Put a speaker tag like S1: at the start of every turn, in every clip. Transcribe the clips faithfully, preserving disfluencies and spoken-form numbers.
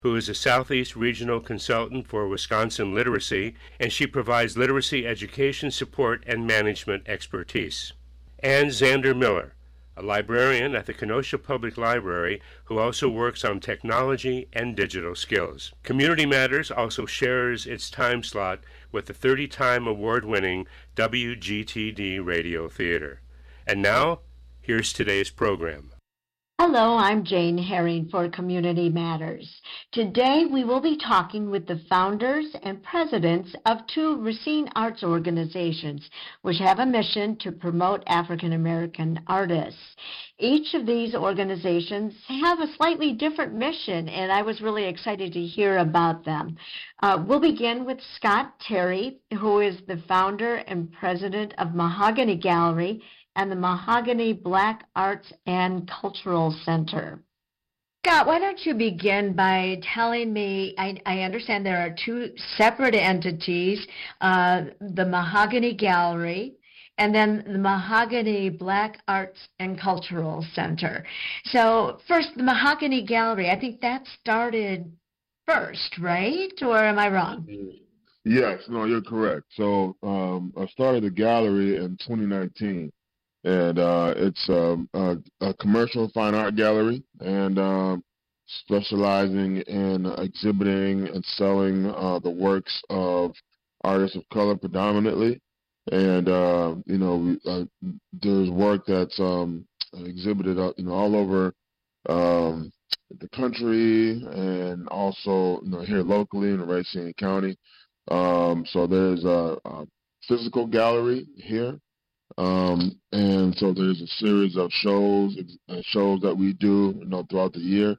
S1: who is a Southeast Regional Consultant for Wisconsin Literacy, and she provides literacy education support and management expertise. And Xander Miller, a librarian at the Kenosha Public Library who also works on technology and digital skills. Community Matters also shares its time slot with the thirty-time award-winning W G T D Radio Theater. And now, here's today's program.
S2: Hello, I'm Jane Herring for Community Matters. Today we will be talking with the founders and presidents of two Racine arts organizations, which have a mission to promote African American artists. Each of these organizations have a slightly different mission, and I was really excited to hear about them. Uh, we'll begin with Scott Terry, who is the founder and president of Mahogany Gallery and the Mahogany Black Arts and Cultural Center. Scott, why don't you begin by telling me, I, I understand there are two separate entities, uh, the Mahogany Gallery and then the Mahogany Black Arts and Cultural Center. So first, the Mahogany Gallery, I think that started first, right? Or am I wrong?
S3: Yes, no, you're correct. So um, I started the gallery in twenty nineteen. And uh, it's um, a, a commercial fine art gallery, and um, specializing in exhibiting and selling uh, the works of artists of color predominantly. And uh, you know, we, uh, there's work that's um, exhibited, uh, you know, all over um, the country, and also, you know, here locally in Racine County. Um, so there's a, a physical gallery here. Um, and so there's a series of shows, uh, shows that we do, you know, throughout the year.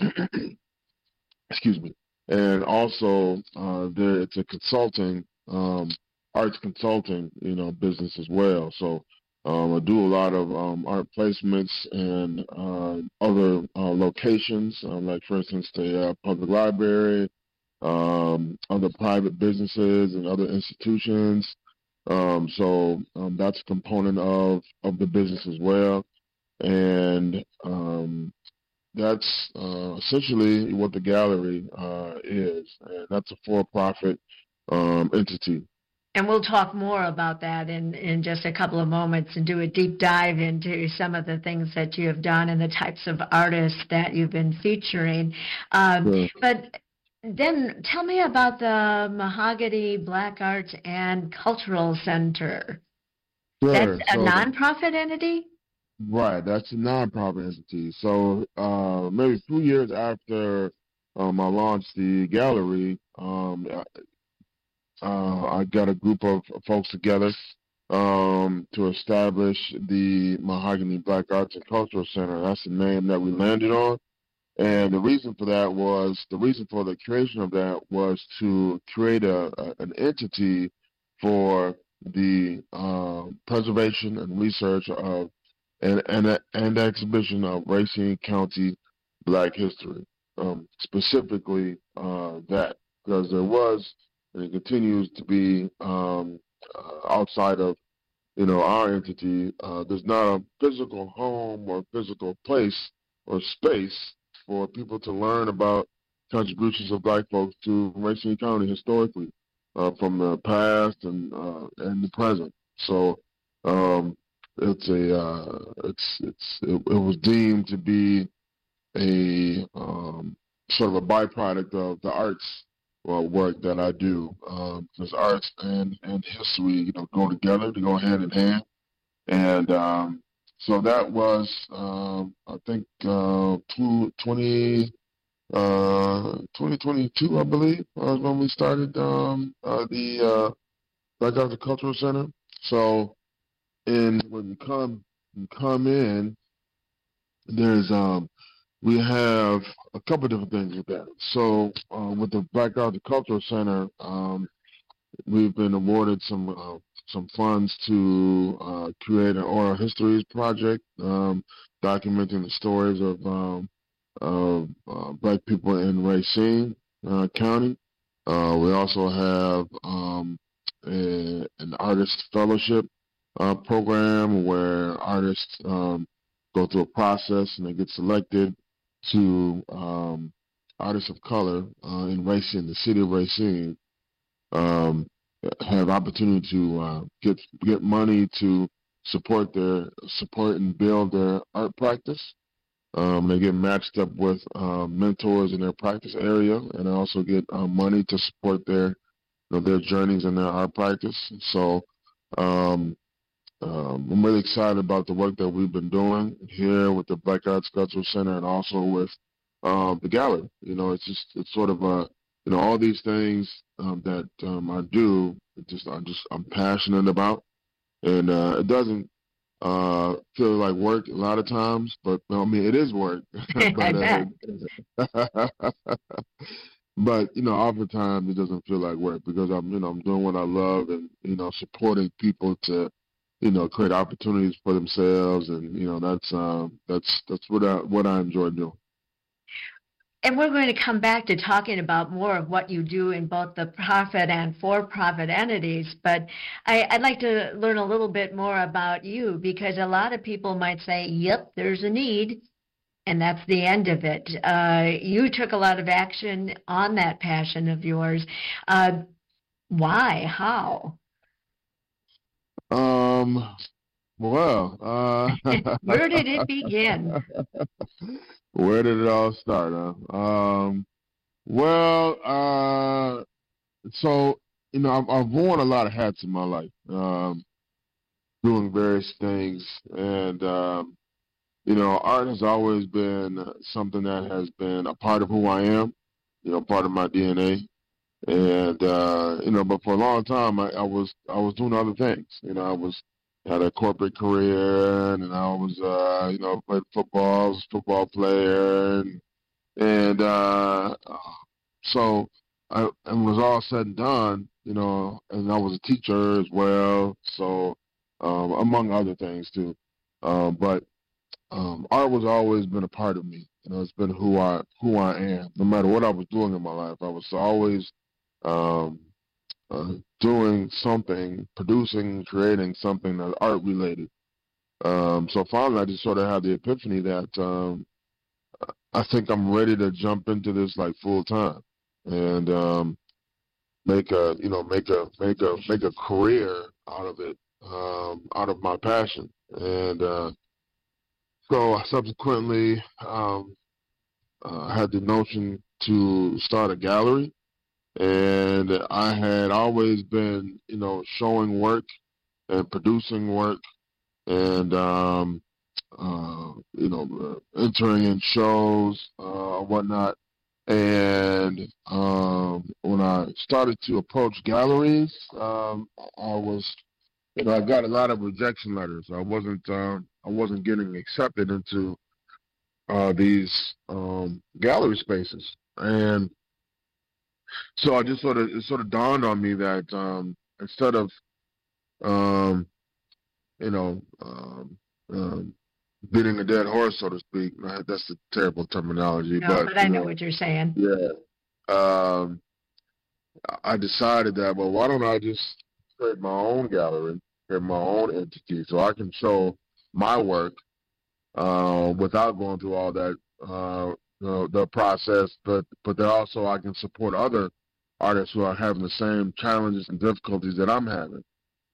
S3: Excuse me. And also, uh, there it's a consulting, um, arts consulting, you know, business as well. So um, I do a lot of um, art placements and uh, other uh, locations, um, like for instance the uh, public library, um, other private businesses and other institutions. Um, so um, that's a component of, of the business as well. And um, that's uh, essentially what the gallery uh, is. And that's a for-profit um, entity.
S2: And we'll talk more about that in, in just a couple of moments and do a deep dive into some of the things that you have done and the types of artists that you've been featuring. Um, sure. But then tell me about the Mahogany Black Arts and Cultural Center.
S3: Sure.
S2: That's a
S3: so,
S2: nonprofit entity?
S3: Right, that's a nonprofit entity. So uh, maybe two years after um, I launched the gallery, um, uh, I got a group of folks together um, to establish the Mahogany Black Arts and Cultural Center. That's the name that we landed on. And the reason for that was, the reason for the creation of that was to create a, a an entity for the uh, preservation and research of and, and, and exhibition of Racine County Black history, um, specifically uh, that, because there was and it continues to be um, uh, outside of, you know, our entity. Uh, there's not a physical home or physical place or space for people to learn about contributions of black folks to Racine County historically, uh, from the past and uh, and the present. So um, it's a uh, it's it's it, it was deemed to be a um, sort of a byproduct of the arts uh, work that I do, um, because arts and and history, you know, go together, they go hand in hand, and um, so that was, um, I think, uh, twenty, uh, twenty twenty-two, I believe, was when we started um, uh, the uh, Black Arts and Cultural Center. So, in when you come you come in, there's um, we have a couple of different things with that. So, uh, with the Black Arts and Cultural Center, um, we've been awarded some. Uh, some funds to uh, create an oral histories project, um, documenting the stories of, um, of uh, black people in Racine uh, County. Uh, we also have um, a, an artist fellowship uh, program where artists um, go through a process and they get selected to um, artists of color uh, in Racine, the city of Racine, um, have opportunity to uh, get get money to support their support and build their art practice. Um, they get matched up with uh, mentors in their practice area, and also get uh, money to support their you know, their journeys in their art practice. So um, um, I'm really excited about the work that we've been doing here with the Black Arts Cultural Center, and also with um, the gallery. You know, it's just it's sort of a you know all these things um, that um, I do. It just I just I'm passionate about, and uh, it doesn't uh, feel like work a lot of times, but I mean it is work.
S2: I
S3: but
S2: bet.
S3: uh, but you know, oftentimes it doesn't feel like work because I'm you know I'm doing what I love, and you know supporting people to you know create opportunities for themselves, and you know that's um, that's that's what I what I enjoy doing.
S2: And we're going to come back to talking about more of what you do in both the profit and for-profit entities, but I, I'd like to learn a little bit more about you, because a lot of people might say, yep, there's a need, and that's the end of it. Uh, you took a lot of action on that passion of yours. Uh, why? How?
S3: Um. Well, uh,
S2: Where did it begin?
S3: where did it all start? Huh? Um. Well, uh, so you know, I've, I've worn a lot of hats in my life, um, doing various things, and um, you know, art has always been something that has been a part of who I am. You know, part of my D N A. And uh, you know, but for a long time, I, I was I was doing other things. You know, I was had a corporate career, and I was uh, you know played football, I was a football player, and and uh, so I and was all said and done. You know, and I was a teacher as well. So um, among other things too, uh, but um, art was always been a part of me. You know, it's been who I who I am. No matter what I was doing in my life, I was always um, uh, doing something, producing, creating something that's art related. Um, so finally, I just sort of had the epiphany that um, I think I'm ready to jump into this like full time, and um, make a you know make a make a make a career out of it, um, out of my passion. And uh, so I subsequently um, uh, had the notion to start a gallery. And I had always been, you know, showing work and producing work, and um, uh, you know, uh, entering in shows, uh, whatnot. And um, when I started to approach galleries, um, I was, you know, I got a lot of rejection letters. I wasn't, uh, I wasn't getting accepted into uh, these um, gallery spaces, and so I just sort of it sort of dawned on me that um, instead of um, you know um, um, beating a dead horse, so to speak, right? That's a terrible terminology,
S2: No,
S3: but
S2: but I
S3: you
S2: know
S3: know,
S2: what you're saying.
S3: yeah. Um, I decided that well, why don't I just create my own gallery, create my own entity, so I can show my work uh, without going through all that uh, the, the process, but but then also I can support other artists who are having the same challenges and difficulties that I'm having.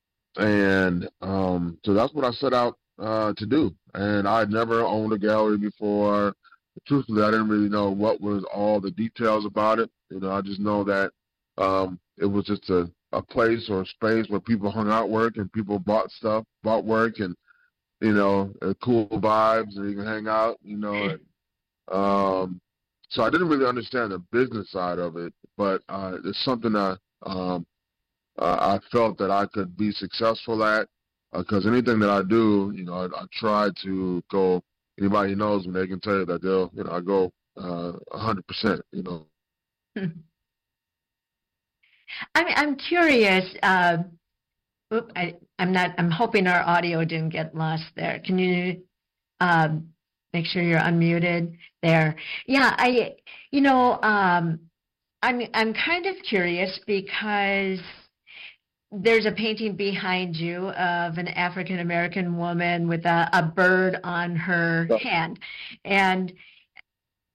S3: And um, so that's what I set out uh, to do. And I'd never owned a gallery before. Truthfully, I didn't really know what was all the details about it. You know, I just know that um, it was just a, a place or a space where people hung out work and people bought stuff, bought work, and you know, uh, cool vibes, and you can hang out, you know. And, um, so I didn't really understand the business side of it, but uh, it's something that um, uh, I felt that I could be successful at, because uh, anything that I do, you know, I, I try to go. Anybody who knows me, they can tell you that they'll, you know, I go uh, a hundred percent, you know.
S2: I'm I'm curious. Uh, oop, I I'm not. I'm hoping our audio didn't get lost there. Can you um, make sure you're unmuted there? Yeah, I. You know, um, I'm I'm kind of curious because there's a painting behind you of an African American woman with a, a bird on her hand, and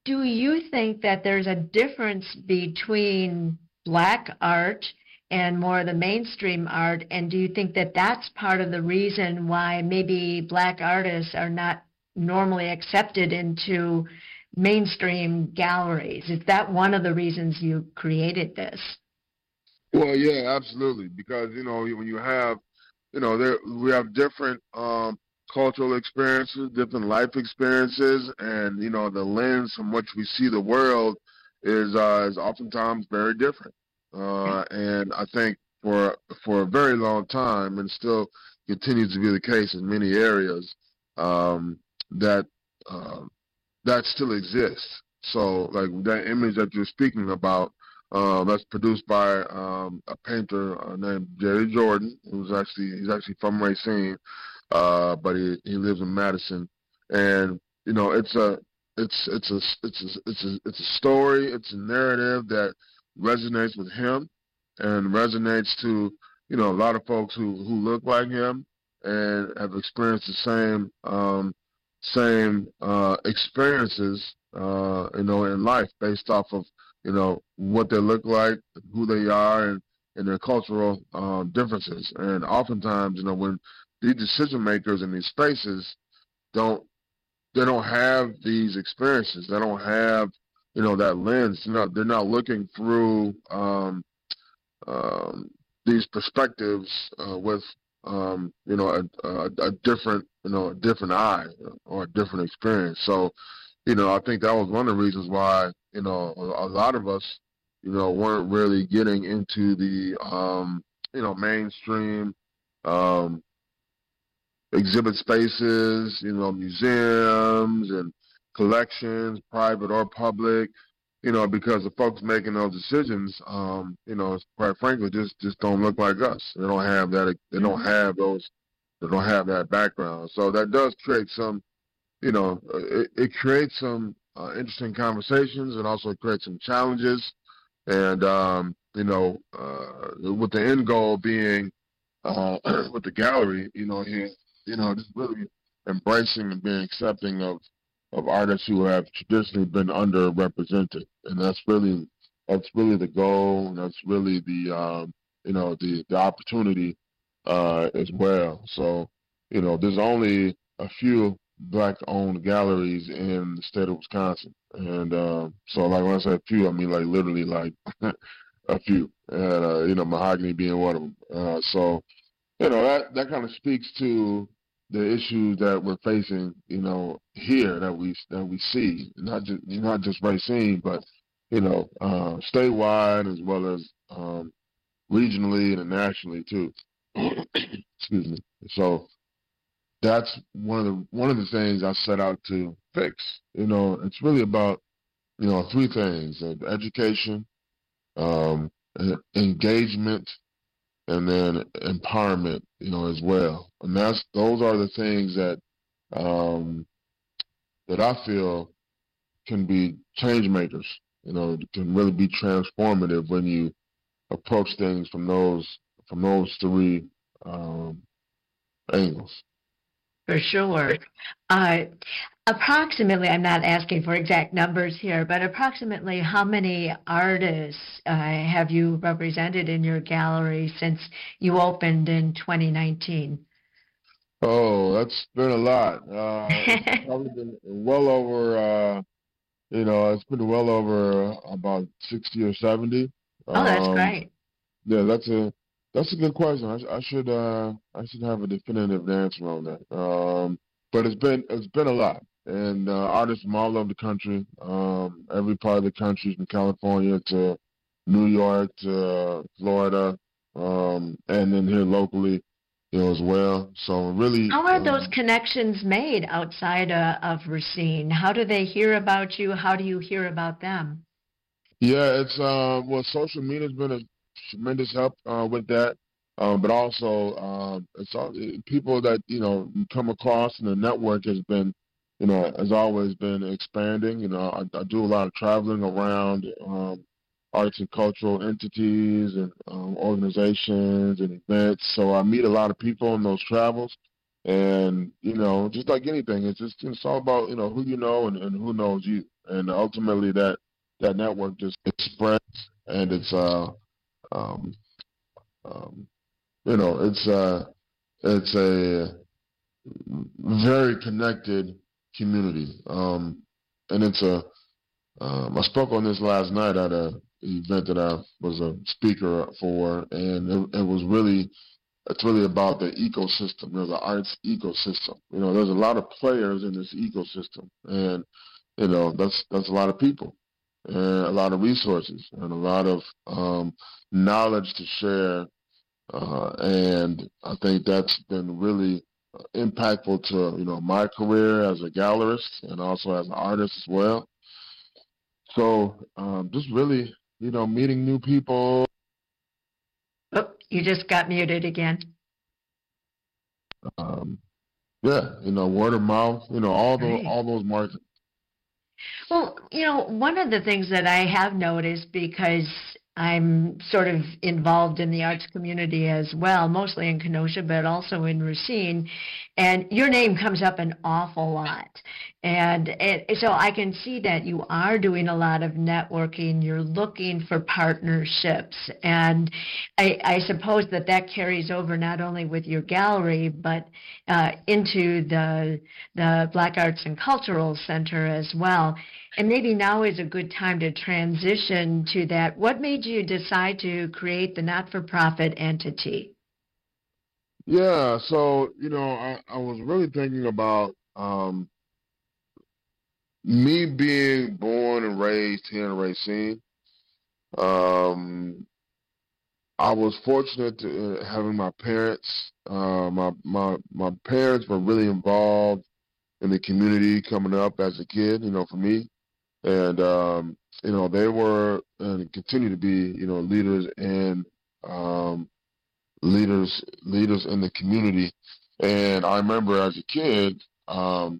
S2: do you think that there's a difference between Black art and more of the mainstream art? And do you think that that's part of the reason why maybe Black artists are not normally accepted into mainstream galleries? Is that one of the reasons you created this?
S3: Well, yeah, absolutely. Because, you know, when you have, you know, there we have different um, cultural experiences, different life experiences, and, you know, the lens from which we see the world is uh, is oftentimes very different. Uh, and I think for for a very long time, and still continues to be the case in many areas, um, that uh, that still exists. So, like that image that you're speaking about, uh, that's produced by um, a painter uh, named Jerry Jordan, who's actually he's actually from Racine, uh, but he, he lives in Madison, and you know it's a it's it's a it's a, it's a it's a story, it's a narrative that resonates with him and resonates to you know a lot of folks who who look like him and have experienced the same um, same uh, experiences uh, you know in life based off of you know what they look like, who they are, and, and their cultural um, differences. And oftentimes, you know, when these decision makers in these spaces don't they don't have these experiences, they don't have you know that lens. You know, they're not looking through um, um, these perspectives uh, with um, you know a, a, a different you know a different eye or a different experience. So you know I think that was one of the reasons why you know a, a lot of us you know weren't really getting into the um, you know mainstream um, exhibit spaces, you know museums and collections, private or public, you know, because the folks making those decisions, um, you know, quite frankly, just just don't look like us. They don't have that. They don't have those. They don't have that background. So that does create some, you know, it, it creates some uh, interesting conversations and also creates some challenges. And um, you know, uh, with the end goal being uh, with the gallery, you know, here, you know, just really embracing and being accepting of of artists who have traditionally been underrepresented, and that's really that's really the goal, and that's really the um, you know the the opportunity uh, as well. So you know, there's only a few black-owned galleries in the state of Wisconsin, and uh, so like when I say a few, I mean like literally like a few, and uh, you know, Mahogany being one of them. Uh, so you know that that kind of speaks to the issues that we're facing, you know, here that we that we see, not just not just Racine, but you know, uh, statewide as well as um, regionally and nationally too. Excuse me. So that's one of the one of the things I set out to fix. You know, it's really about you know three things: uh, education, um, engagement, and then empowerment, you know, as well. And that's those are the things that um, that I feel can be change makers. You know, can really be transformative when you approach things from those from those three um, angles.
S2: For sure. Uh, approximately, I'm not asking for exact numbers here, but approximately how many artists uh, have you represented in your gallery since you opened in twenty nineteen?
S3: Oh, that's been a lot. Uh, it's probably been well over, uh, you know, it's been well over about sixty or seventy.
S2: Oh, that's
S3: Um,
S2: great.
S3: yeah, that's a that's a good question. I, sh- I should uh, I should have a definitive answer on that. Um, but it's been it's been a lot, and uh, artists from all over the country, um, every part of the country, from California to New York to Florida, um, and then here locally, you know, as well. So really,
S2: How are those
S3: um,
S2: connections made outside uh, of Racine? How do they hear about you? How do you hear about them?
S3: yeah, it's uh, well, social media's been a tremendous help uh, with that. Um, but also, um, it's all, it, people that you know you come across, and the network has been, you know, has always been expanding. You know, I, I do a lot of traveling around um, arts and cultural entities and um, organizations and events. So I meet a lot of people in those travels, and you know, just like anything, it's just it's all about you know who you know and, and who knows you. and ultimately that that network just it spreads, and it's uh um, um you know it's uh it's a very connected community, um, and it's a um, I spoke on this last night at a event that I was a speaker for, and it, it was really it's really about the ecosystem. There's an arts ecosystem. You know, there's a lot of players in this ecosystem, and you know that's that's a lot of people, and a lot of resources, and a lot of um, knowledge to share. Uh, and I think that's been really impactful to you know my career as a gallerist and also as an artist as well. So um, just really you know meeting new people.
S2: Oh, you just got muted again.
S3: Um, yeah, you know, word of mouth, you know, all those
S2: Right.
S3: all those markets.
S2: Well, you know, one of the things that I have noticed, because I'm sort of involved in the arts community as well, mostly in Kenosha, but also in Racine, and your name comes up an awful lot. And it, so I can see that you are doing a lot of networking. You're looking for partnerships. And I, I suppose that that carries over not only with your gallery, but uh, into the, the Black Arts and Cultural Center as well. And maybe now is a good time to transition to that. What made you decide to create the not-for-profit entity?
S3: Yeah, so you know, I, I was really thinking about um, me being born and raised here in Racine. Um, I was fortunate to uh, having my parents. Uh, my my my parents were really involved in the community coming up as a kid. You know, for me, and um, you know they were and continue to be you know leaders in um, leaders leaders in the community. And I remember as a kid, um,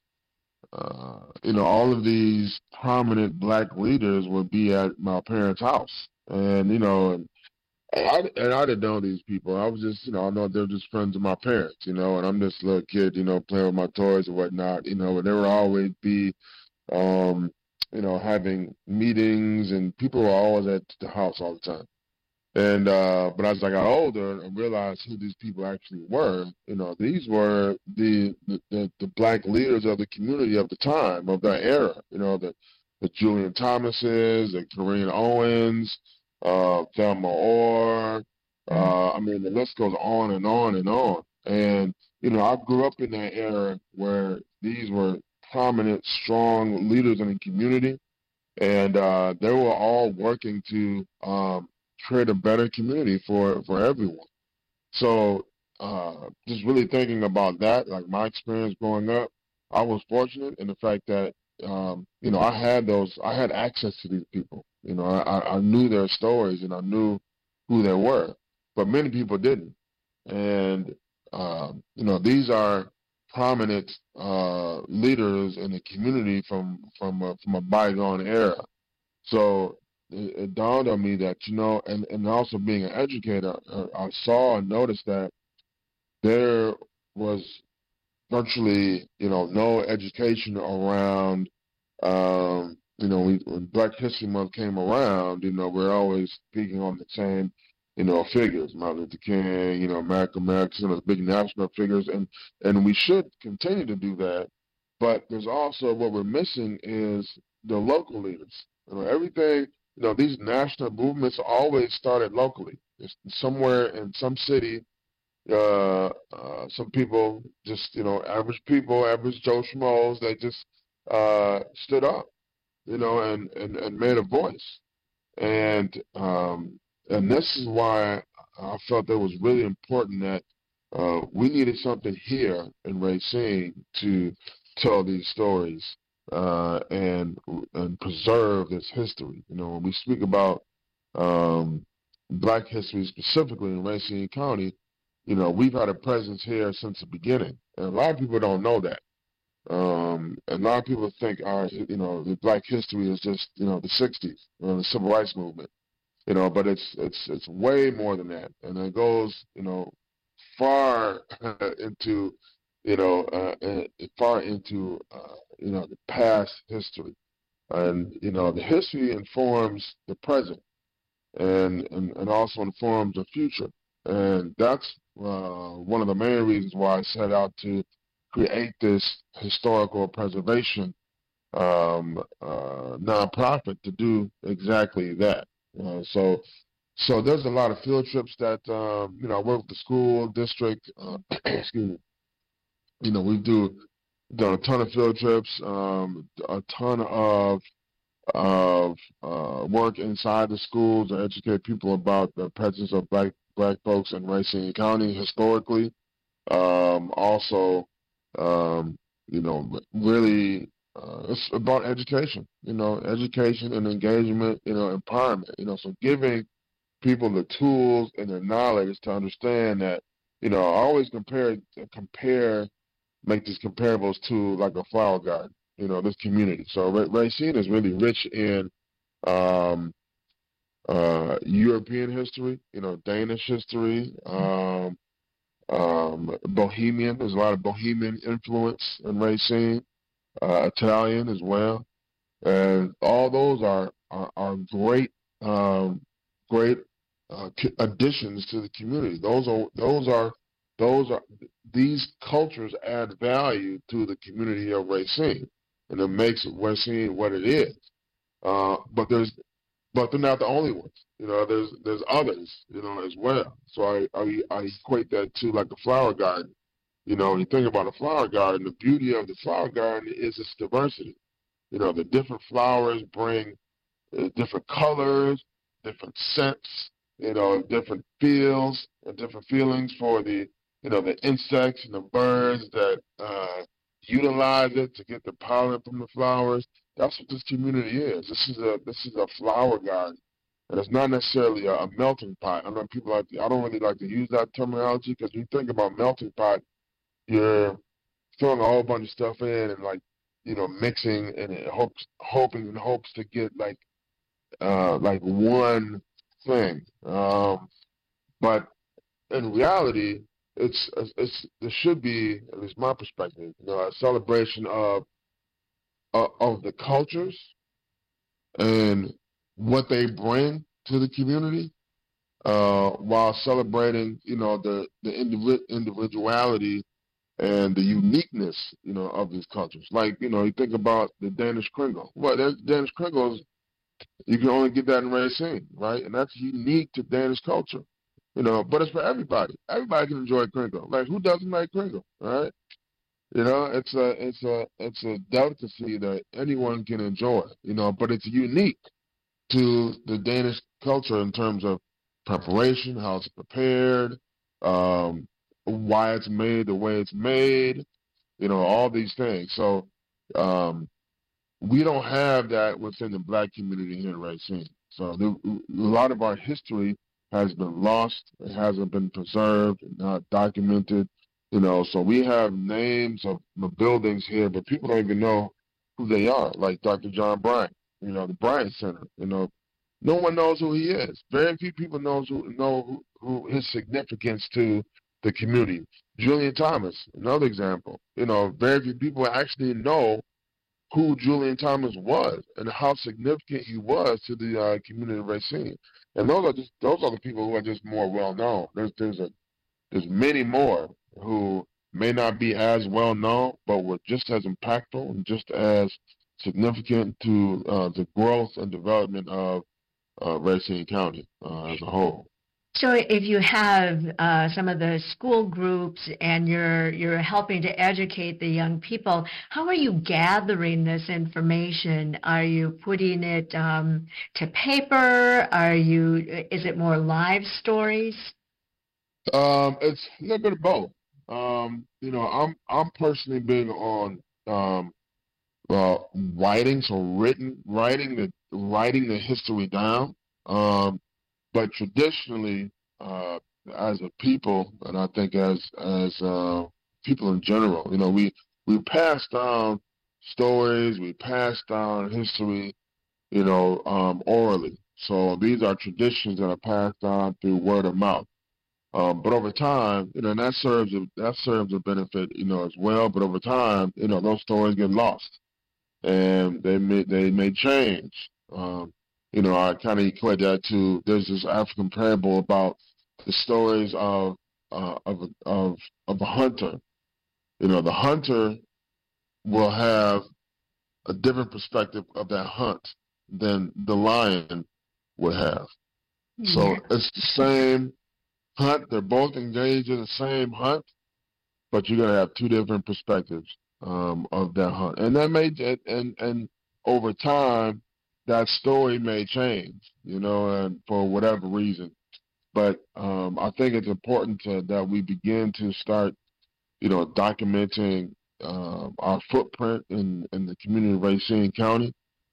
S3: uh, you know, all of these prominent black leaders would be at my parents' house, and you know, and I and I didn't know these people. I was just, you know, I know they're just friends of my parents, you know, and I'm this little kid, you know, playing with my toys and whatnot, you know, and they would always be um, you know, having meetings, and people were always at the house all the time. And uh, but as I got older and realized who these people actually were, you know, these were the the, the, the black leaders of the community of the time, of that era. You know, the the Julian Thomases, the Corinne Owens, uh, Thelma Orr. Uh, I mean, the list goes on and on and on. And you know, I grew up in that era where these were prominent, strong leaders in the community, and uh, they were all working to um, create a better community for, for everyone. So uh, just really thinking about that, like my experience growing up, I was fortunate in the fact that um, you know I had those, I had access to these people. You know, I, I knew their stories and I knew who they were, but many people didn't. And um, you know, these are prominent uh, leaders in the community from from a, from a bygone era. So it, it dawned on me that you know, and and also being an educator, uh, I saw and noticed that there was virtually you know no education around. Um, you know, we, when Black History Month came around, you know, we're always speaking on the same you know, figures, Martin Luther King, you know, Malcolm X, you know, the big national figures, and and we should continue to do that. But there's also what we're missing is the local leaders. You know, everything, you know, these national movements always started locally. It's somewhere in some city, uh, uh, some people just, you know, average people, average Joe Schmoes, they just uh, stood up, you know, and, and, and made a voice. And um, and this is why I felt that it was really important that uh, we needed something here in Racine to tell these stories uh, and and preserve this history. You know, when we speak about um, Black history specifically in Racine County, you know, we've had a presence here since the beginning, and a lot of people don't know that. Um, a lot of people think our, you know, the Black history is just, you know, the sixties, you know, the Civil Rights Movement, you know, but it's it's it's way more than that, and it goes, you know, far into, you know, uh, uh, far into, uh, you know, the past history. And, you know, the history informs the present and, and, and also informs the future. And that's uh, one of the main reasons why I set out to create this historical preservation um, uh, nonprofit to do exactly that. Uh, so, so there's a lot of field trips that um, you know I work with the school district. Uh, excuse me. You know we do done a ton of field trips, um, a ton of of uh, work inside the schools to educate people about the presence of black black folks in Racine County historically. Um, also, um, you know, really, uh, it's about education. You know, education and engagement. You know, empowerment. You know, so giving people the tools and the knowledge to understand that. You know, I always compare compare make these comparables to like a flower garden. You know, this community. So Racine is really rich in um, uh, European history. You know, Danish history. Um, Um, Bohemian, there's a lot of Bohemian influence in Racine, uh, Italian as well, and all those are are, are great, um, great uh, additions to the community. Those are those are those are these cultures add value to the community of Racine, and it makes Racine what it is. Uh, but there's but they're not the only ones. You know, there's there's others, you know, as well. So I, I I equate that to like a flower garden. You know, when you think about a flower garden, the beauty of the flower garden is its diversity. You know, the different flowers bring uh, different colors, different scents, you know, different feels and different feelings for the, you know, the insects and the birds that uh, utilize it to get the pollen from the flowers. That's what this community is. This is a this is a flower garden, and it's not necessarily a, a melting pot. I know people like to, I don't really like to use that terminology because when you think about melting pot, you're throwing a whole bunch of stuff in and like you know mixing and it hopes hoping and hopes to get like uh, like one thing. Um, but in reality, it's it's there should be, at least my perspective, you know, a celebration of uh, of the cultures and what they bring to the community, uh, while celebrating, you know, the the individ- individuality and the uniqueness, you know, of these cultures. Like, you know, you think about the Danish Kringle. Well, there's Danish Kringles, you can only get that in Racine, right? And that's unique to Danish culture, you know. But it's for everybody. Everybody can enjoy Kringle. Like, who doesn't like Kringle, right? You know, it's a it's a it's a delicacy that anyone can enjoy, you know. But it's unique to the Danish culture in terms of preparation, how it's prepared, um, why it's made the way it's made, you know, all these things. So um, we don't have that within the black community here in Racine. So the, a lot of our history has been lost. It hasn't been preserved, not documented. You know, so we have names of the buildings here, but people don't even know who they are, like Doctor John Bryant, you know, the Bryant Center. You know, no one knows who he is. Very few people knows who know who, who his significance to the community. Julian Thomas, another example. You know, very few people actually know who Julian Thomas was and how significant he was to the uh, community of Racine. And those are just those are the people who are just more well known. There's there's a there's many more who may not be as well known, but were just as impactful and just as significant to uh, the growth and development of uh, Racine County uh, as a whole.
S2: So if you have uh, some of the school groups and you're you're helping to educate the young people, how are you gathering this information? Are you putting it um, to paper? Are you is it more live stories?
S3: Um, it's a little bit of both. Um, you know, I'm I'm personally big on um, uh, writing, so written writing the writing the history down. Um, but traditionally, uh, as a people, and I think as as uh, people in general, you know, we we pass down stories, we pass down history, you know, um, orally. So these are traditions that are passed down through word of mouth. Um, but over time, you know, and that serves a, that serves a benefit, you know, as well. But over time, you know, those stories get lost, and they may they may change. Um, you know, I kind of equate that to there's this African parable about the stories of uh, of a- of of a hunter. You know, the hunter will have a different perspective of that hunt than the lion would have. So
S2: Yeah.
S3: it's the same hunt. They're both engaged in the same hunt, but you're gonna have two different perspectives um, of that hunt, and that may and and over time that story may change, you know, and for whatever reason. But um, I think it's important to, that we begin to start, you know, documenting uh, our footprint in in the community of Racine County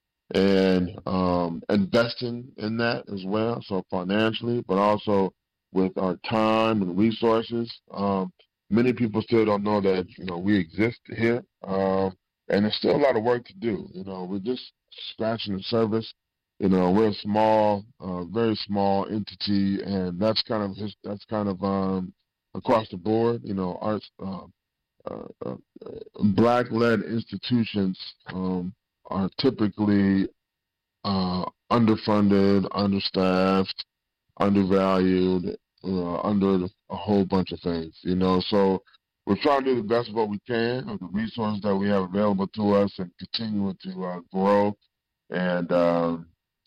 S3: and um, investing in that as well. So financially, but also with our time and resources. Um, many people still don't know that you know we exist here, uh, and there's still a lot of work to do. You know, we're just scratching the surface. You know, we're a small, uh, very small entity, and that's kind of his, that's kind of um, across the board. You know, arts, uh, uh, uh, black-led institutions um, are typically uh, underfunded, understaffed, undervalued, uh, under a whole bunch of things, you know. So we're trying to do the best of what we can of the resources that we have available to us and continuing to uh, grow and, um,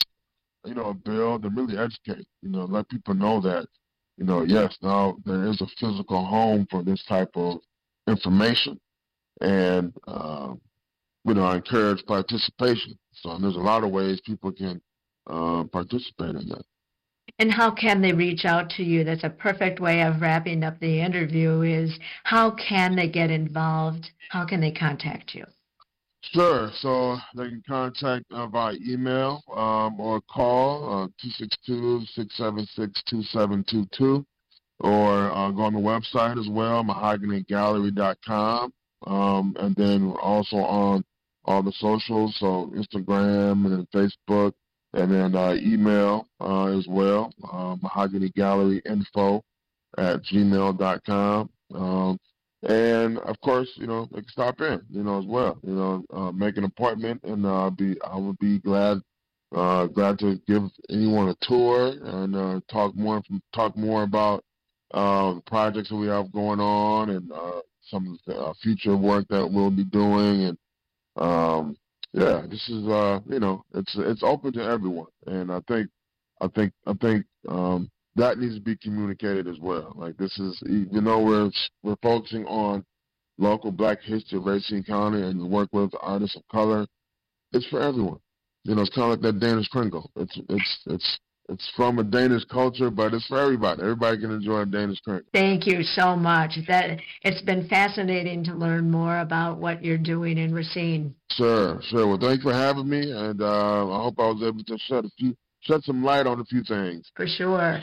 S3: you know, build and really educate, you know, let people know that, you know, yes, now there is a physical home for this type of information. And, um, you know, I encourage participation. So there's a lot of ways people can uh, participate in that.
S2: And how can they reach out to you? That's a perfect way of wrapping up the interview is how can they get involved? How can they contact you?
S3: Sure. So they can contact uh, via email um, or call uh, two six two, six seven six, two seven two two or uh, go on the website as well, mahogany gallery dot com. Um, and then we're also on all the socials, so Instagram and then Facebook, and then uh, email uh, as well, uh, mahogany gallery info at gmail dot com. Um, and of course, you know, they can stop in, you know, as well. You know, uh, make an appointment, and uh, be I would be glad uh, glad to give anyone a tour and uh, talk more talk more about uh, the projects that we have going on and uh, some of the uh, future work that we'll be doing. And um, yeah, this is uh, you know, it's it's open to everyone, and I think I think I think um, that needs to be communicated as well. Like this is, you know, we're we're focusing on local Black history of Racine County and the work with artists of color. It's for everyone. You know, it's kind of like that Danish Kringle. It's it's it's it's from a Danish culture, but it's for everybody. Everybody can enjoy a Danish Kringle.
S2: Thank you so much. That it's been fascinating to learn more about what you're doing in Racine.
S3: Sure, sure. Well, thanks for having me, and uh, I hope I was able to shed a few shed some light on a few things.
S2: For sure.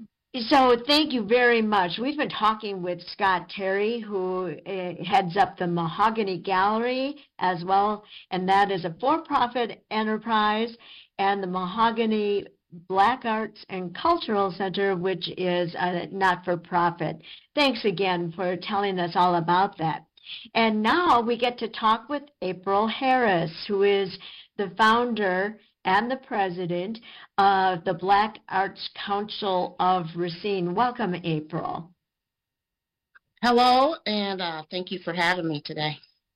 S2: So thank you very much. We've been talking with Scott Terry, who uh, heads up the Mahogany Gallery as well, and that is a for-profit enterprise, and the Mahogany Black Arts and Cultural Center, which is a not-for-profit. Thanks again for telling us all about that. And now we get to talk with April Harris, who is the founder and the president of the Black Arts Council of Racine. Welcome, April.
S4: Hello, and uh, thank you for having me today.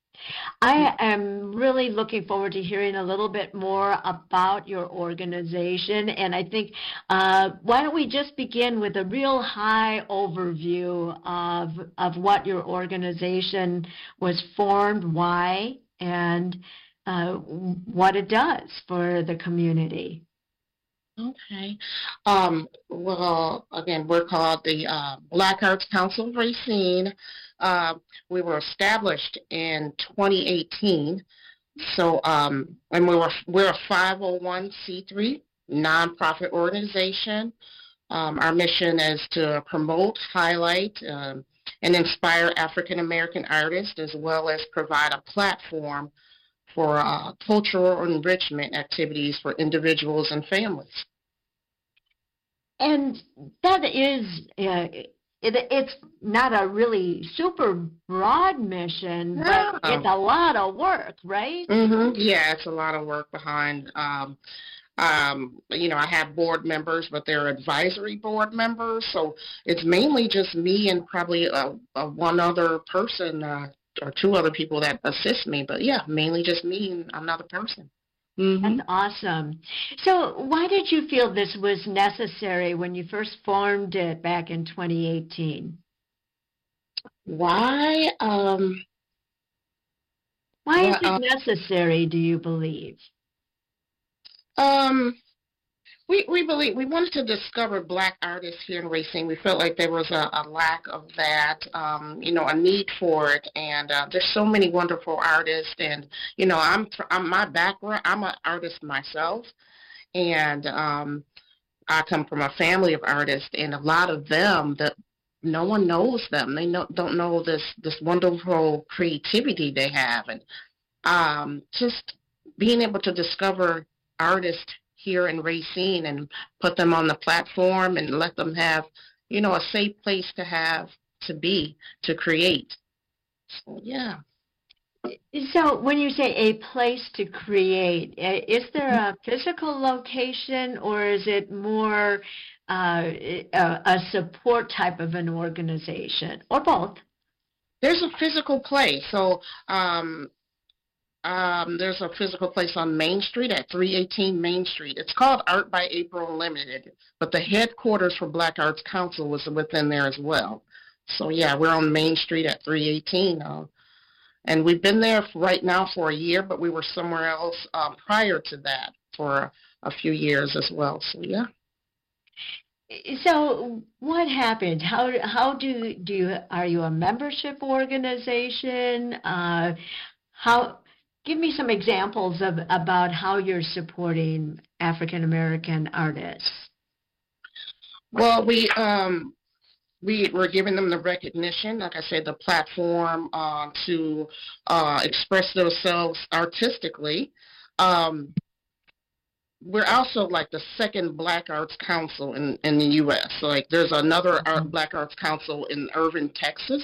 S2: I am really looking forward to hearing a little bit more about your organization, and I think uh, why don't we just begin with a real high overview of, of what your organization was formed, why, and uh, what it does for the community.
S4: Okay. Um, well, again, we're called the uh, Black Arts Council of Racine. Uh, we were established in twenty eighteen. So, um, and we were we're a five oh one c three nonprofit organization. Um, our mission is to promote, highlight, um, and inspire African American artists, as well as provide a platform for uh, cultural enrichment activities for individuals and families.
S2: And that is uh, it, it's not a really super broad mission, but
S4: Yeah.
S2: it's a lot of work, right?
S4: hmm Yeah, it's a lot of work behind. Um, um, you know, I have board members, but they're advisory board members, so it's mainly just me and probably uh, uh, one other person uh, or two other people that assist me. But yeah, mainly just me and another person. hmm
S2: That's awesome. So why did you feel this was necessary when you first formed it back in twenty eighteen?
S4: Why? Um,
S2: Why is
S4: well,
S2: it
S4: uh,
S2: necessary, do you believe?
S4: um, We we believe we wanted to discover black artists here in Racine. We felt like there was a, a lack of that, um, you know, a need for it. And uh, there's so many wonderful artists. And you know, I'm, I'm my background. I'm an artist myself, and um, I come from a family of artists. And a lot of them that no one knows them. They know, don't know this this wonderful creativity they have, and um, just being able to discover artists here in Racine and put them on the platform and let them have, you know, a safe place to have, to be, to create. So, yeah.
S2: So when you say a place to create, uh, is there a physical location or is it more uh, a, a support type of an organization or both?
S4: There's a physical place. So, um, Um, there's a physical place on Main Street at three eighteen Main Street. It's called Art by April Limited, but the headquarters for Black Arts Council was within there as well. So yeah, we're on Main Street at three eighteen, uh, and we've been there for, right now for a year, but we were somewhere else um, prior to that for a few years as well. So yeah.
S2: So what happened? How how do do you are you a membership organization? Uh, how Give me some examples of about how you're supporting African American artists.
S4: Well, we um, we we're giving them the recognition, like I said, the platform uh, to uh, express themselves artistically. Um, we're also like the second Black Arts Council in, in the U S. So like there's another art, Black Arts Council in Irving, Texas.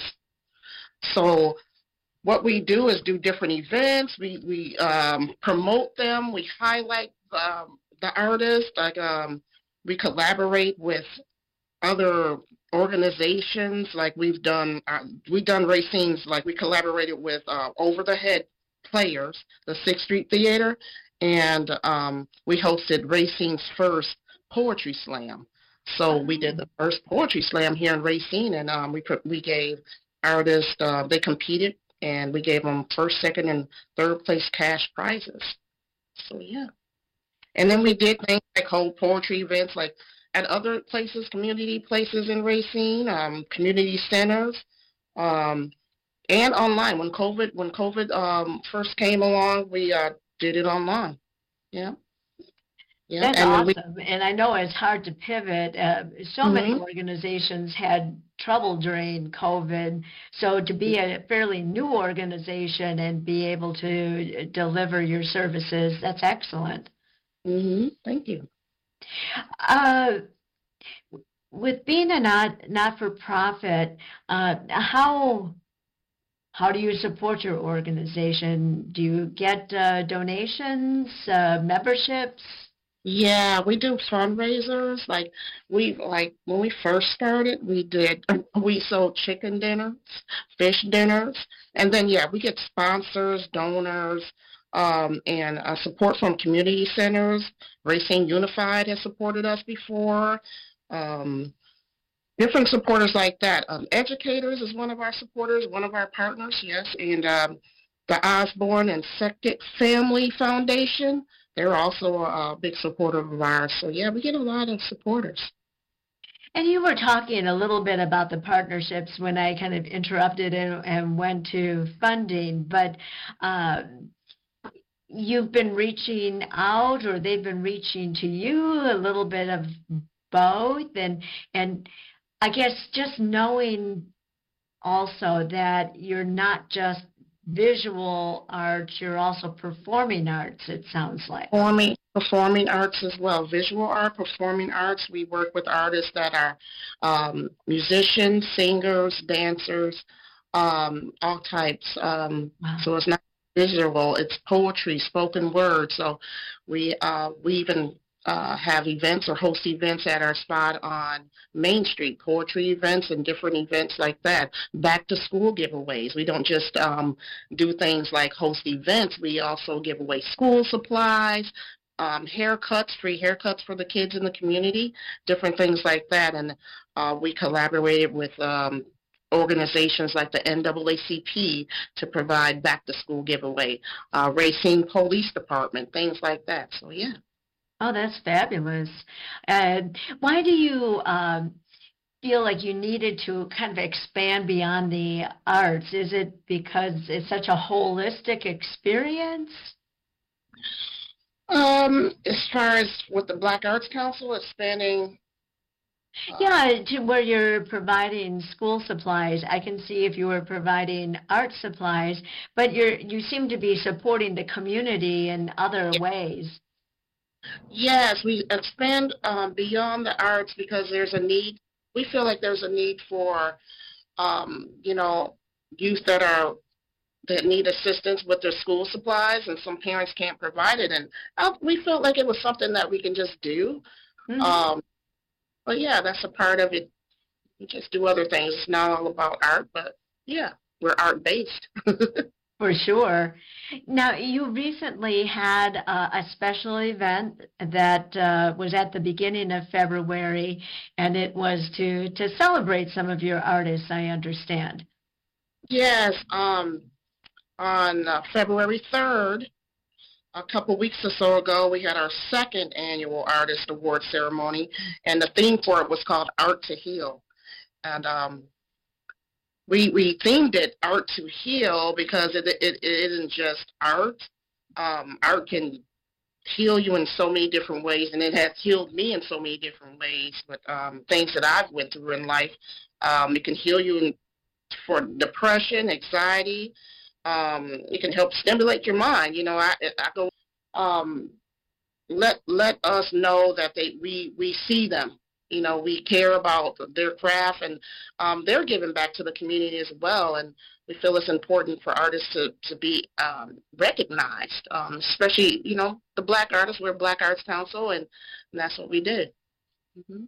S4: So what we do is do different events. We we um, promote them. We highlight um, the artists. Like um, we collaborate with other organizations. Like we've done, uh, we've done Racine's. Like we collaborated with uh, Over the Head Players, the Sixth Street Theater, and um, we hosted Racine's first poetry slam. So we did the first poetry slam here in Racine, and um, we we gave artists. Uh, they competed. And we gave them first, second, and third place cash prizes. So, yeah. And then we did things like hold poetry events like at other places, community places in Racine, um, community centers, um, and online. When COVID, when COVID um, first came along, we uh, did it online. Yeah. Yeah.
S2: That's
S4: and
S2: awesome.
S4: We,
S2: and I know it's hard to pivot. Uh, so
S4: mm-hmm.
S2: many organizations had trouble during COVID. So to be a fairly new organization and be able to deliver your services, that's excellent.
S4: Mm-hmm. Thank you.
S2: Uh, with being a not not for profit, uh, how how do you support your organization? Do you get uh, donations, uh, memberships?
S4: Yeah, we do fundraisers. Like we like when we first started, we did we sold chicken dinners, fish dinners, and then yeah, we get sponsors, donors, um, and uh, support from community centers. Racine Unified has supported us before. Um, different supporters like that. Um, Educators is one of our supporters, one of our partners, yes, and um, the Osborne and Sectet Family Foundation. They're also a big supporter of ours. So, yeah, we get a lot of supporters.
S2: And you were talking a little bit about the partnerships when I kind of interrupted and, and went to funding, but uh, you've been reaching out or they've been reaching to you, a little bit of both. And, and I guess just knowing also that you're not just visual arts, you're also performing arts, it sounds like.
S4: Performing, performing arts as well, visual art, performing arts. We work with artists that are um, musicians, singers, dancers, um, all types. Um,
S2: Wow.
S4: so it's not visual, it's poetry, spoken word. So we uh, we even uh, have events or host events at our spot on Main Street, poetry events and different events like that. Back to school giveaways. We don't just um, do things like host events. We also give away school supplies, um, haircuts, free haircuts for the kids in the community, different things like that. And uh, we collaborated with um, organizations like the N double A C P to provide back-to-school giveaway, uh, Racine Police Department, things like that. So, yeah.
S2: Oh, that's fabulous. Uh, why do you um, feel like you needed to kind of expand beyond the arts? Is it because it's such a holistic experience?
S4: Um, as far as with the Black Arts Council, expanding. Uh,
S2: Yeah, to where you're providing school supplies. I can see if you were providing art supplies, but you're you seem to be supporting the community in other ways.
S4: Yes, we expand um, beyond the arts because there's a need. We feel like there's a need for, um, you know, youth that are that need assistance with their school supplies, and some parents can't provide it. And uh, we felt like it was something that we can just do.
S2: Mhm.
S4: Um, but yeah, that's a part of it. We just do other things. It's not all about art, but yeah, we're art based.
S2: For sure. Now, you recently had uh, a special event that uh, was at the beginning of February, and it was to, to celebrate some of your artists, I understand.
S4: Yes, um, on uh, February third, a couple weeks or so ago, we had our second annual Artist Award ceremony, and the theme for it was called Art to Heal. And um, we we themed it Art to Heal because it, it, it isn't just art. Um, art can heal you in so many different ways, and it has healed me in so many different ways with um, things that I've went through in life. Um, it can heal you in, for depression, anxiety. Um, it can help stimulate your mind. You know, I, I go, um, let let us know that they we, we see them. You know, we care about their craft, and um, they're giving back to the community as well. And we feel it's important for artists to, to be um, recognized, um, especially, you know, the Black artists. We're Black Arts Council, and, and that's what we did. Mm-hmm.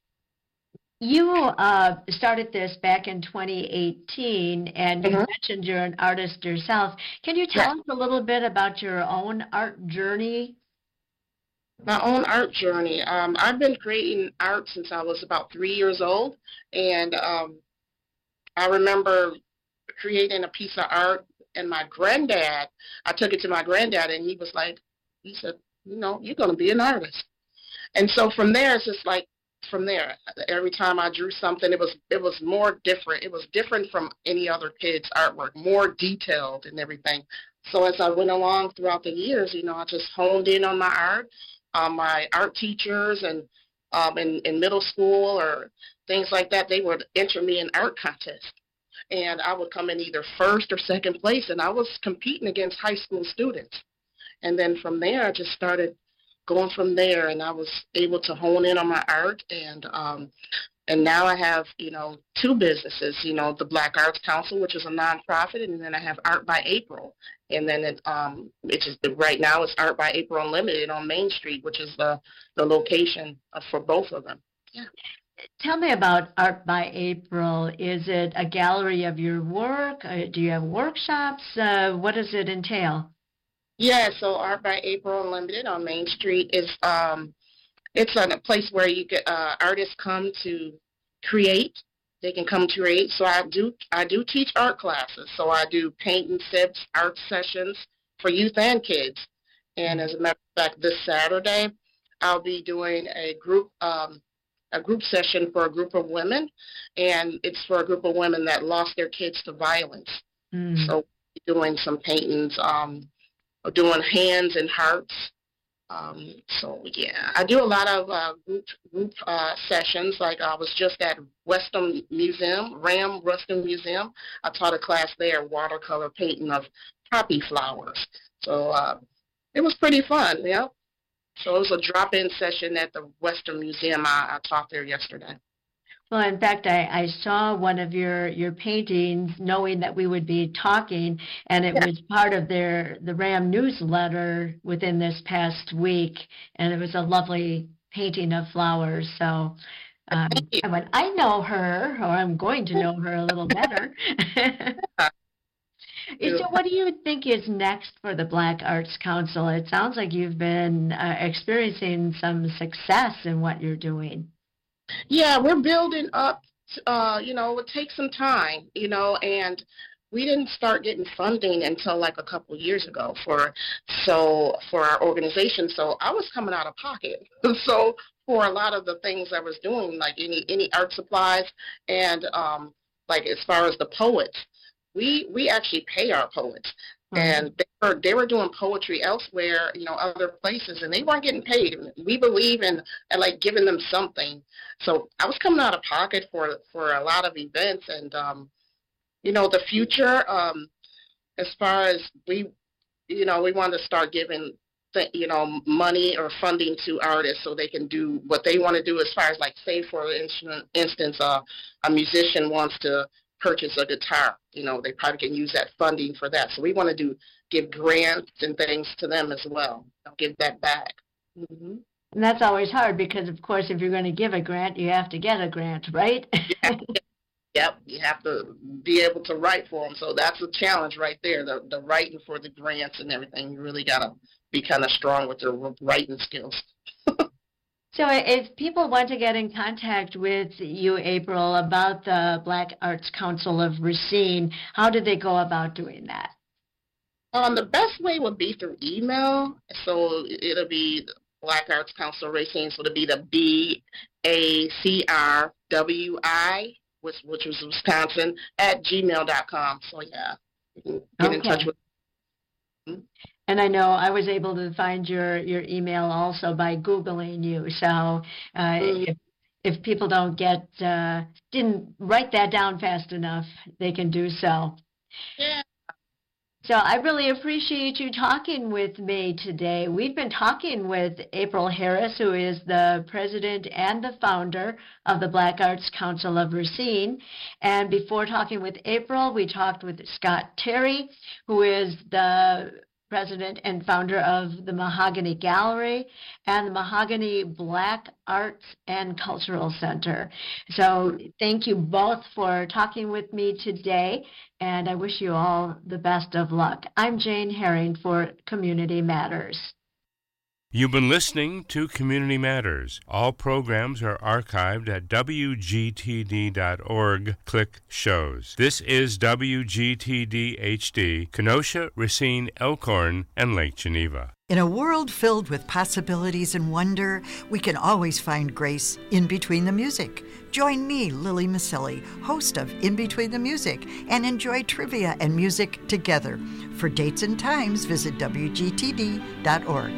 S2: You uh, started this back in twenty eighteen, and you
S4: Mhm.
S2: mentioned you're an artist yourself. Can you tell us a little bit about your own art journey?
S4: My own art journey. Um, I've been creating art since I was about three years old, and um, I remember creating a piece of art, and my granddad, I took it to my granddad, and he was like, he said, you know, you're going to be an artist. And so from there, it's just like, from there, every time I drew something, it was it was more different. It was different from any other kid's artwork, more detailed and everything. So as I went along throughout the years, you know, I just honed in on my art. Um, my art teachers and um, in, in middle school or things like that, they would enter me in art contests. And I would come in either first or second place, and I was competing against high school students. And then from there, I just started going from there, and I was able to hone in on my art, and um, and now I have, you know, two businesses, you know, the Black Arts Council, which is a nonprofit, and then I have Art by April, and then it, um, it's just, right now it's Art by April Unlimited on Main Street, which is the, the location for both of them. Yeah.
S2: Tell me about Art by April. Is it a gallery of your work? Uh, do you have workshops? Uh, what does it entail?
S4: Yeah, so Art by April Unlimited on Main Street is um, it's a place where you get uh, artists come to create. They can come to create. So I do I do teach art classes. So I do paint and sips art sessions for youth and kids. And as a matter of fact, this Saturday I'll be doing a group um, a group session for a group of women, and it's for a group of women that lost their kids to violence.
S2: Mm.
S4: So we're doing some paintings. Um, doing hands and hearts. Um, so, yeah, I do a lot of uh, group, group uh, sessions. Like I was just at Weston Museum, Ram Ruston Museum. I taught a class there, watercolor painting of poppy flowers. So uh, it was pretty fun, yeah. So it was a drop-in session at the Western Museum. I, I taught there yesterday.
S2: Well, in fact, I, I saw one of your, your paintings knowing that we would be talking, and it
S4: Yeah.
S2: was part of their the RAM newsletter within this past week, and it was a lovely painting of flowers. So um, I went, I know her, or I'm going to know her a little better. So what do you think is next for the Black Arts Council? It sounds like you've been uh, experiencing some success in what you're doing.
S4: Yeah, we're building up. Uh, you know, it takes some time, you know, and we didn't start getting funding until like a couple of years ago for so for our organization. So I was coming out of pocket. So for a lot of the things I was doing, like any any art supplies, and um, like as far as the poets, we we actually pay our poets. And they were, they were doing poetry elsewhere, you know, other places, and they weren't getting paid. We believe in, in like giving them something. So I was coming out of pocket for for a lot of events, and um, you know, the future. Um, as far as we, you know, we want to start giving, th- you know, money or funding to artists so they can do what they want to do. As far as like, say, for instance, uh, a musician wants to purchase a guitar, you know, they probably can use that funding for that. So we want to do give grants and things to them as well. Give that back. Mm-hmm.
S2: And that's always hard because, of course, if you're going to give a grant, you have to get a grant, right?
S4: Yeah. Yep, you have to be able to write for them. So that's a challenge right there. The the writing for the grants and everything. You really got to be kind of strong with your writing skills.
S2: So if people want to get in contact with you, April, about the Black Arts Council of Racine, how do they go about doing that?
S4: Um, the best way would be through email. So it'll be Black Arts Council of Racine. So it'll be the B A C R W I, which, which was Wisconsin, at gmail dot com. So, yeah, you can get
S2: okay.
S4: in touch with them.
S2: And I know I was able to find your, your email also by Googling you. So uh, mm. if, if people don't get, uh, didn't write that down fast enough, they can do so.
S4: Yeah.
S2: So I really appreciate you talking with me today. We've been talking with April Harris, who is the president and the founder of the Black Arts Council of Racine. And before talking with April, we talked with Scott Terry, who is the president and founder of the Mahogany Gallery and the Mahogany Black Arts and Cultural Center. So thank you both for talking with me today, and I wish you all the best of luck. I'm Jane Herring for Community Matters.
S1: You've been listening to Community Matters. All programs are archived at W G T D dot org. Click Shows. This is W G T D H D, Kenosha, Racine, Elkhorn, and Lake Geneva.
S5: In a world filled with possibilities and wonder, we can always find grace in between the music. Join me, Lily Maselli, host of In Between the Music, and enjoy trivia and music together. For dates and times, visit W G T D dot org.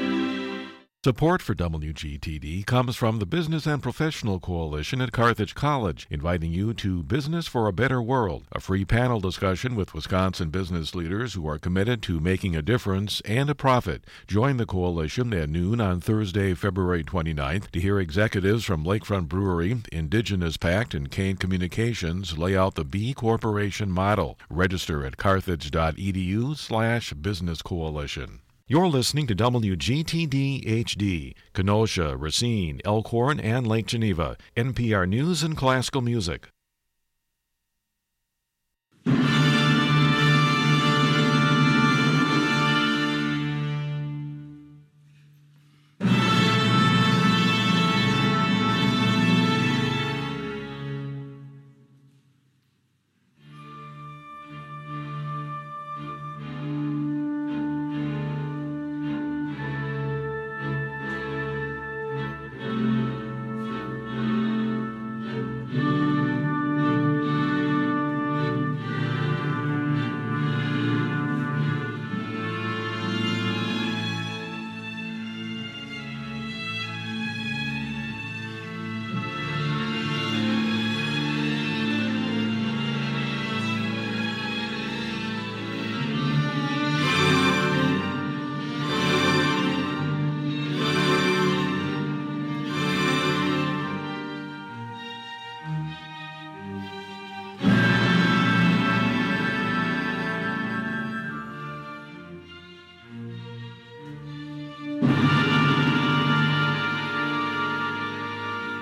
S6: Support for W G T D comes from the Business and Professional Coalition at Carthage College, inviting you to Business for a Better World, a free panel discussion with Wisconsin business leaders who are committed to making a difference and a profit. Join the coalition at noon on Thursday, February twenty-ninth, to hear executives from Lakefront Brewery, Indigenous Pact, and Kane Communications lay out the B Corporation model. Register at carthage.edu slash business coalition. You're listening to W G T D H D, Kenosha, Racine, Elkhorn, and Lake Geneva, N P R News and Classical Music.